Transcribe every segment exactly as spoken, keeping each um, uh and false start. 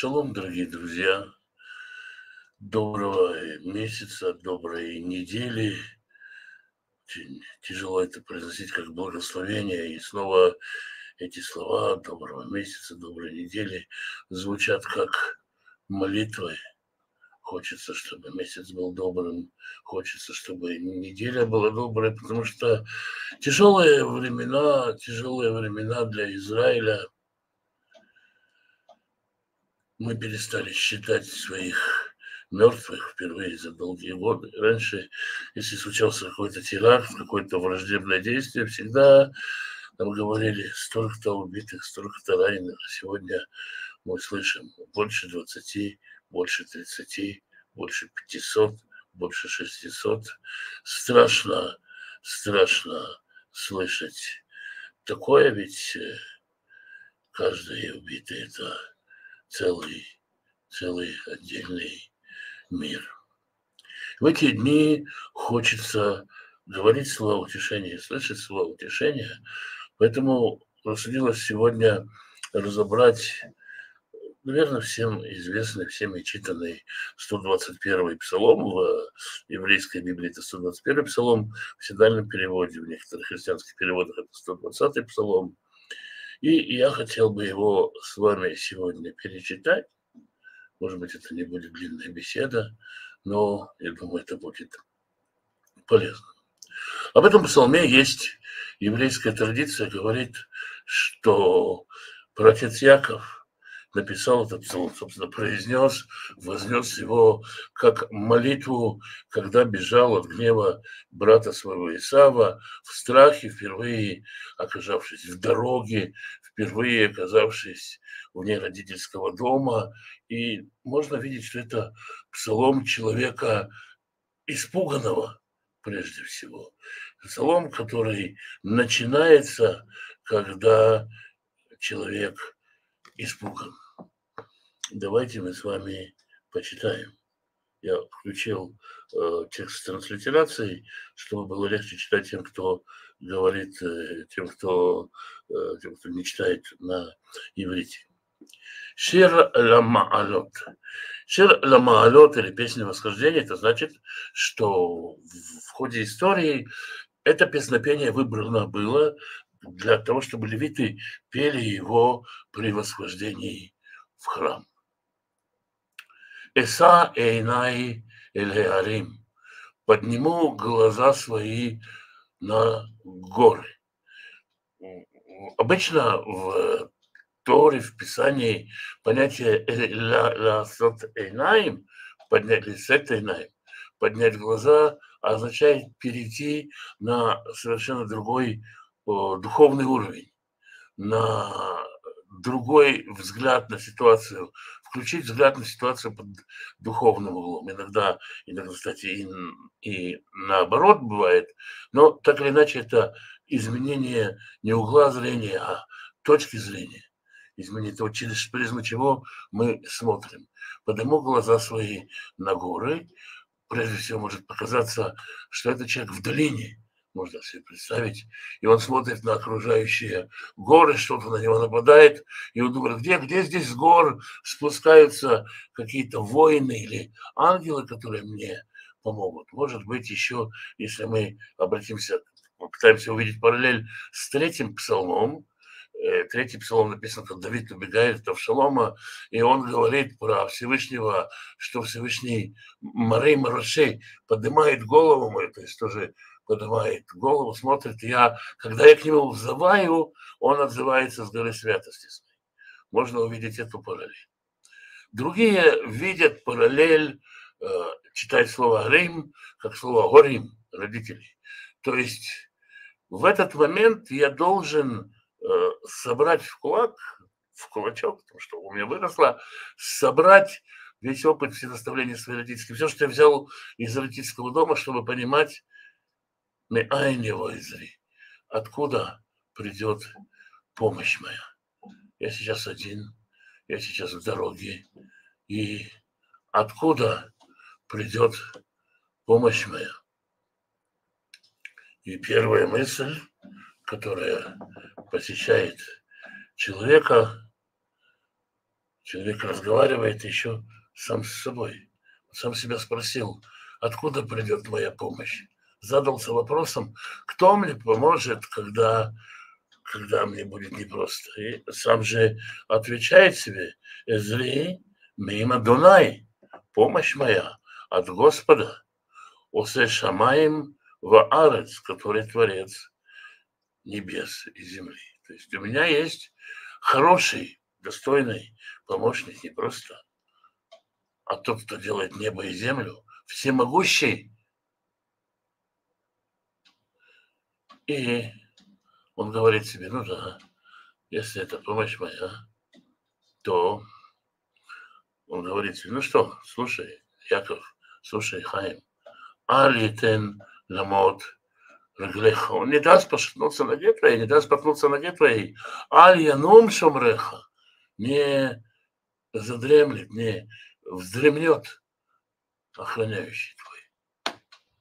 Шалом, дорогие друзья. Доброго месяца, доброй недели. Очень тяжело это произносить как благословение. И снова эти слова доброго месяца, доброй недели звучат как молитвы. Хочется, чтобы месяц был добрым, хочется, чтобы неделя была доброй, потому что тяжелые времена, тяжелые времена для Израиля. Мы перестали считать своих мертвых впервые за долгие годы. Раньше, если случался какой-то теракт, какое-то враждебное действие, всегда нам говорили столько-то убитых, столько-то раненых. А сегодня мы слышим больше двадцати, больше тридцати, больше пятисот, больше шестисот. Страшно, страшно слышать такое, ведь каждый убитый – это целый, целый отдельный мир. В эти дни хочется говорить слова утешения, слышать слова утешения, поэтому рассудилось сегодня разобрать, наверное, всем известный, всеми читанный сто двадцать первый псалом в еврейской Библии, это сто двадцать первый псалом, в синодальном переводе, в некоторых христианских переводах это сто двадцатый псалом. И я хотел бы его с вами сегодня перечитать. Может быть, это не будет длинная беседа, но я думаю, это будет полезно. Об этом псалме есть еврейская традиция, говорит, что праотец Яков написал этот псалом, собственно, произнес, вознес его как молитву, когда бежал от гнева брата своего Исава, в страхе, впервые оказавшись в дороге, впервые оказавшись вне родительского дома. И можно видеть, что это псалом человека испуганного, прежде всего. Псалом, который начинается, когда человек испуган. Давайте мы с вами почитаем. Я включил э, текст с транслитерацией, чтобы было легче читать тем, кто говорит, э, тем, кто, э, тем, кто не читает на иврите. Шир ла-маалот. Шир ла-маалот, или песня восхождения, это значит, что в ходе истории это песнопение выбрано было для того, чтобы левиты пели его при восхождении в храм. Эса эйнай эль-Арим. Подниму глаза свои на горы. Обычно в Торе, в Писании понятие «ласот эйнаим», поднять «лисет эйнаим», поднять глаза, означает перейти на совершенно другой о, духовный уровень, на другой взгляд на ситуацию, включить взгляд на ситуацию под духовным углом. Иногда, иногда, кстати, и, и наоборот бывает, но так или иначе это изменение не угла зрения, а точки зрения. Изменить то, через призму чего мы смотрим. Подниму глаза свои на горы. Прежде всего может показаться, что это человек в долине, можно себе представить, и он смотрит на окружающие горы, что-то на него нападает, и он думает, где, где здесь с гор спускаются какие-то воины или ангелы, которые мне помогут. Может быть, еще, если мы обратимся, попытаемся увидеть параллель с третьим псалмом, Третий псалом написан, как Давид убегает от Авшалома, и он говорит про Всевышнего, что Всевышний Марей Марошей поднимает голову мою, то есть тоже поднимает голову, смотрит, я, когда я к нему взываю, он отзывается с горы святости. Можно увидеть эту параллель. Другие видят параллель, читать слово «рим», как слово «горим», родителей. То есть в этот момент я должен собрать в кулак, в кулачок, потому что у меня выросло, собрать весь опыт все наставления свои родительские, все, что я взял из родительского дома, чтобы понимать, откуда придет помощь моя. Я сейчас один, я сейчас в дороге, и откуда придет помощь моя. И первая мысль, которая посещает человека, Человек разговаривает еще сам с собой. Сам себя спросил, откуда придет моя помощь. Задался вопросом, кто мне поможет, когда, когда мне будет непросто. И сам же отвечает себе, Эзри мимо Дунай, помощь моя от Господа, Осе Шамаем Ваарец, который творец небес и земли. То есть у меня есть хороший, достойный помощник, не просто, а тот, кто делает небо и землю, всемогущий. И он говорит себе, ну да, если это помощь моя, то он говорит себе, ну что, слушай, Яков, слушай, Хаим, алитен ламот реглеха. Он не даст пошатнуться ноге твоей, не даст споткнуться ноге твоей. Аль янум шомреха. Не задремлет, не вздремнет охраняющий твой.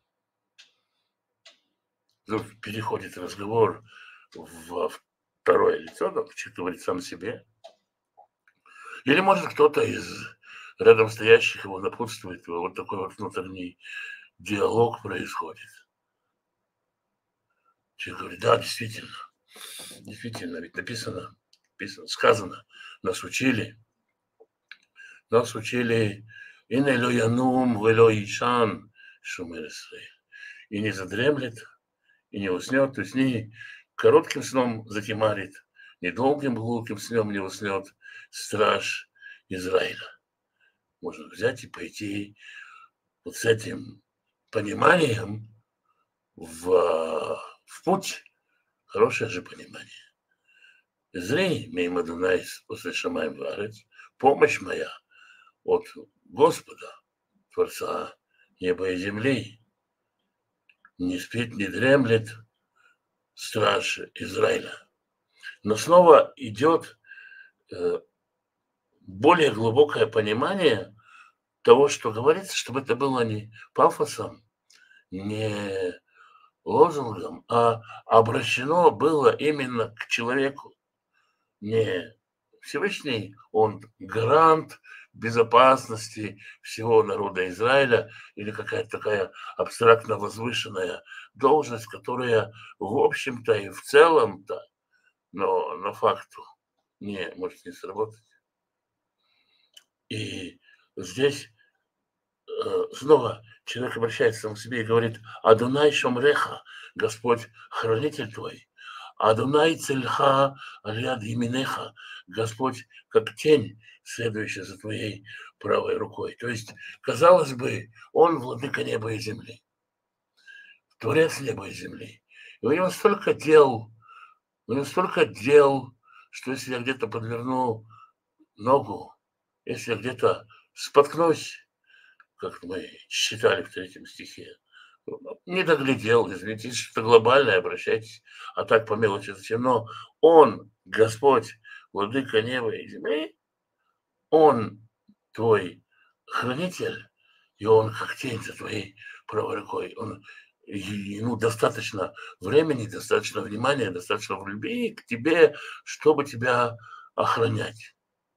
Тут переходит разговор во второе лицо, да, человек говорит сам себе. Или, может, кто-то из рядом стоящих его напутствует, вот такой вот внутренний диалог происходит. Человек говорит, да, действительно, действительно, ведь написано, написано, сказано, нас учили, нас учили «Ине ло янум вело ишан шумер Исраэль». И не задремлет, и не уснет, то есть не коротким сном затемарит, не долгим глубоким сном не уснет страж Израиля. Можно взять и пойти вот с этим пониманием в, в путь. Хорошее же понимание. Зри, мимо Дунайс, после Шамаем Варец, помощь моя от Господа, Творца неба и земли, не спит, не дремлет страж Израиля. Но снова идет э, более глубокое понимание того, что говорится, чтобы это было не пафосом, не лозунгом, а обращено было именно к человеку. Не Всевышний, он гарант безопасности всего народа Израиля или какая-то такая абстрактно возвышенная должность, которая в общем-то и в целом-то, но на факту не может не сработать. И здесь э, снова человек обращается сам к себе и говорит: «Адонай шомреха», Господь хранитель твой. «Адонай цельха аль-яд яминеха», Господь как тень, следующая за твоей правой рукой. То есть, казалось бы, он владыка неба и земли, творец неба и земли. И у него столько дел, у него столько дел, что если я где-то подверну ногу, если я где-то споткнусь, как мы считали в третьем стихе, не доглядел, извините, если что-то глобальное, обращайтесь, а так по мелочи зачем? Но он, Господь, владыка неба и земли, он твой хранитель, и он как тень за твоей правой рукой. Он, ему достаточно времени, достаточно внимания, достаточно любви к тебе, чтобы тебя охранять.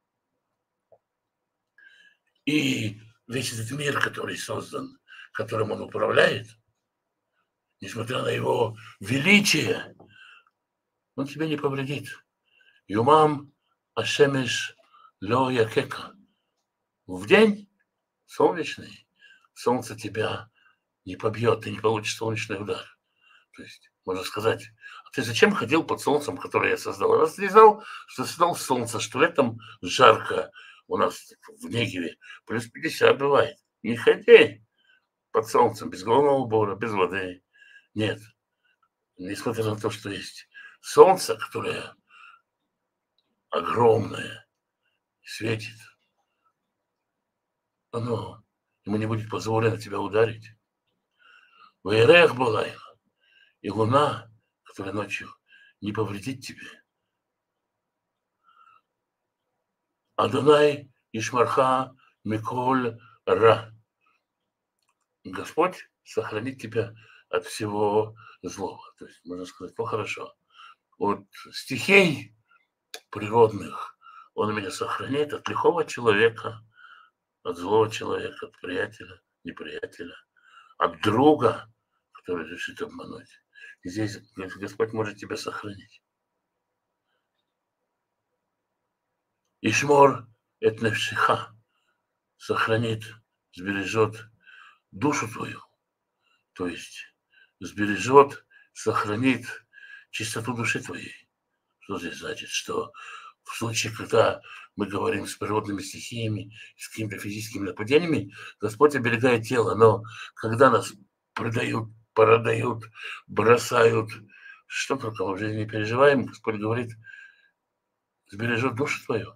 И весь этот мир, который создан, которым он управляет, несмотря на его величие, он тебе не повредит. Юмам ашемеш ло якека. В день солнечный солнце тебя не побьет, ты не получишь солнечный удар. То есть, можно сказать, а ты зачем ходил под солнцем, которое я создал? Раз ты не знал, что создал солнце, что летом жарко, у нас в Негеве плюс пятьдесят бывает. Не ходи под солнцем, без головного убора, без воды. Нет. Несмотря на то, что есть солнце, которое огромное, светит, оно ему не будет позволено тебя ударить. Ваерех Балай, и луна, которая ночью не повредит тебе. Адонай Ишмарха Миколь Ра. Господь сохранит тебя от всего злого. То есть, можно сказать, ну хорошо. От стихий природных, Он меня сохранит от лихого человека, от злого человека, от приятеля, неприятеля, от друга, который решит обмануть. И здесь Господь может тебя сохранить. Ишмор эт невшиха, сохранит, сбережет душу твою, то есть сбережет, сохранит чистоту души твоей. Что здесь значит? Что в случае, когда мы говорим с природными стихиями, с какими-то физическими нападениями, Господь оберегает тело, но когда нас продают, продают, бросают, что только мы в жизни не переживаем, Господь говорит, сбережет душу твою.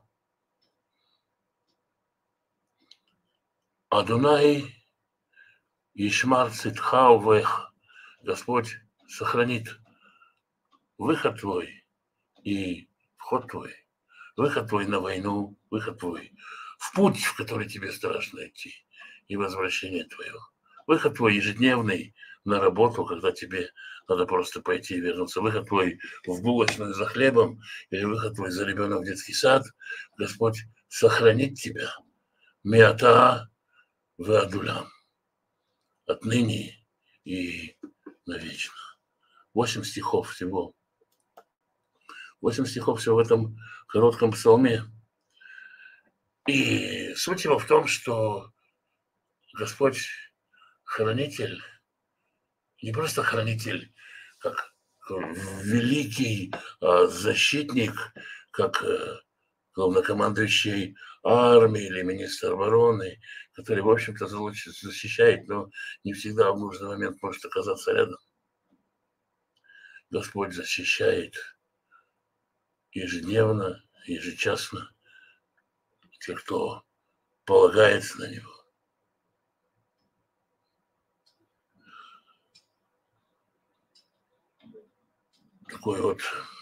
Адонай Ишмар цитха увех. Господь сохранит выход твой и вход твой. Выход твой на войну, выход твой в путь, в который тебе страшно идти, и возвращение твое. Выход твой ежедневный на работу, когда тебе надо просто пойти и вернуться. Выход твой в булочную за хлебом или выход твой за ребенок в детский сад. Господь сохранит тебя. Миата веадулям. Отныне и навечно. Восемь стихов всего. Восемь стихов всего в этом коротком псалме. И суть его в том, что Господь хранитель, не просто хранитель, как великий защитник, как главнокомандующий армией или министр обороны, который, в общем-то, защищает, но не всегда в нужный момент может оказаться рядом. Господь защищает ежедневно, ежечасно тех, кто полагается на Него. Такое вот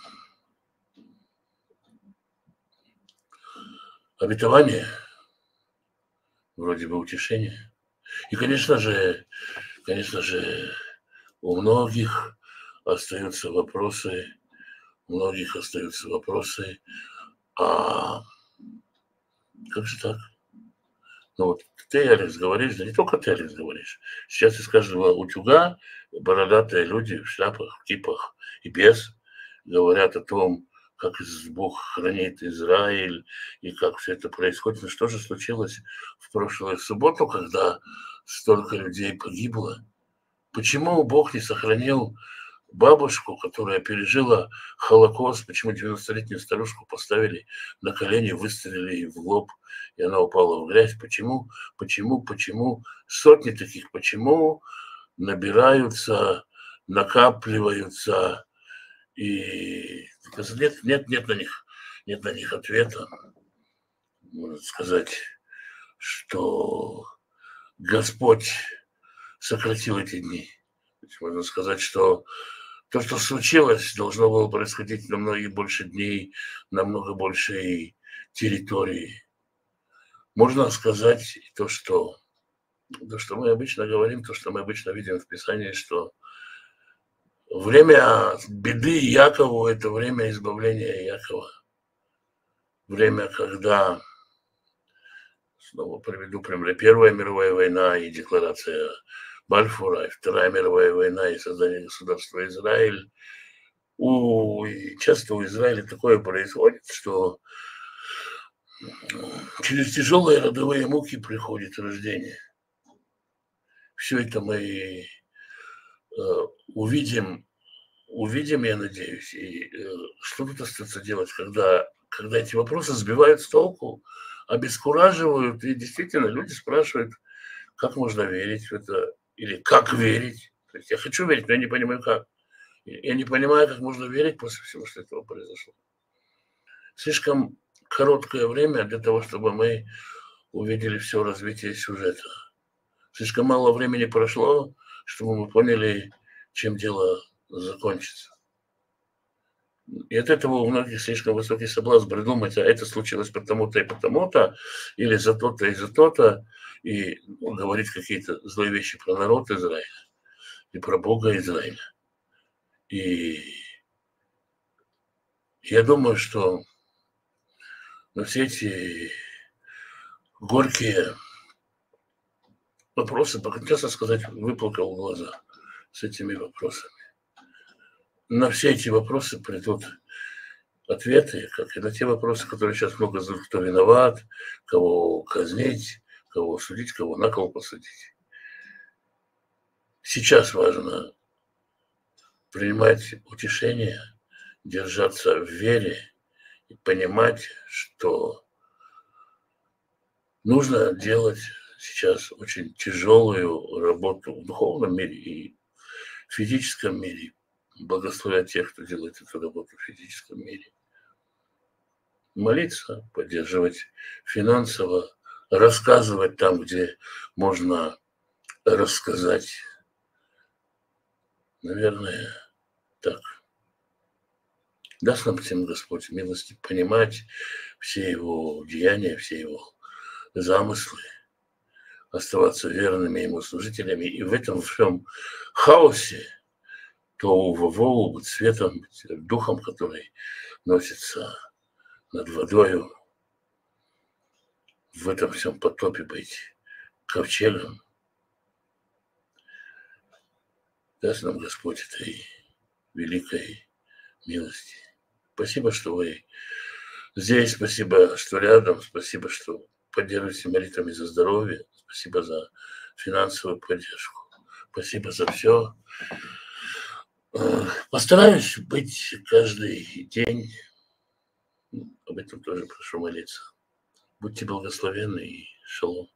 обетование, вроде бы утешение. И, конечно же, конечно же, у многих остаются вопросы, у многих остаются вопросы, а как же так? Ну вот ты, Алекс, говоришь, да не только ты, Алекс, говоришь. Сейчас из каждого утюга бородатые люди в шляпах, в кипах и без говорят о том, как Бог хранит Израиль и как все это происходит. Но что же случилось в прошлую субботу, когда столько людей погибло? Почему Бог не сохранил бабушку, которая пережила Холокост, почему девяностолетнюю старушку поставили на колени, выстрелили ей в лоб, и она упала в грязь? Почему, почему, почему сотни таких, почему набираются, накапливаются, и нет, нет, нет на них, нет на них ответа. Можно сказать, что Господь сократил эти дни. Можно сказать, что то, что случилось, должно было происходить намного больше дней, намного большей территории. Можно сказать то, что, то, что мы обычно говорим, то, что мы обычно видим в Писании, что время беды Якову – это время избавления Якова. Время, когда, снова приведу пример, Первая мировая война и декларация Бальфура, и Вторая мировая война и создание государства Израиль. У, часто у Израиля такое происходит, что через тяжелые родовые муки приходит рождение. Все это мы э, увидим, увидим, я надеюсь. И э, что тут остается делать, когда, когда эти вопросы сбивают с толку, обескураживают, и действительно люди спрашивают, как можно верить в это, или как верить. То есть я хочу верить, но я не понимаю, как. Я не понимаю, как можно верить после всего, что этого произошло. Слишком короткое время для того, чтобы мы увидели все развитие сюжета. Слишком мало времени прошло, чтобы мы поняли, чем дело закончится. И от этого у многих слишком высокий соблазн придумать, а это случилось потому-то и потому-то, или за то-то и за то-то, и ну, говорить какие-то злые вещи про народ Израиля и про Бога Израиля. И я думаю, что Но все эти горькие вопросы, честно сказать, выплакал глаза с этими вопросами. На все эти вопросы придут ответы, как и на те вопросы, которые сейчас много задают, кто виноват, кого казнить, кого судить, кого на кого посадить. Сейчас важно принимать утешение, держаться в вере и понимать, что нужно делать сейчас очень тяжелую работу в духовном мире и в физическом мире, благословлять тех, кто делает эту работу в физическом мире. Молиться, поддерживать финансово, рассказывать там, где можно рассказать. Наверное, так. Даст нам всем Господь милости понимать все его деяния, все его замыслы, оставаться верными ему служителями. И в этом всем хаосе то вову быть светом, быть духом, который носится над водою, в этом всем потопе быть ковчегом. Даст нам Господь этой великой милости. Спасибо, что вы здесь, спасибо, что рядом, спасибо, что поддерживаете молитвами за здоровье, спасибо за финансовую поддержку, спасибо за все. Постараюсь быть каждый день, об этом тоже прошу молиться. Будьте благословенны и шалом.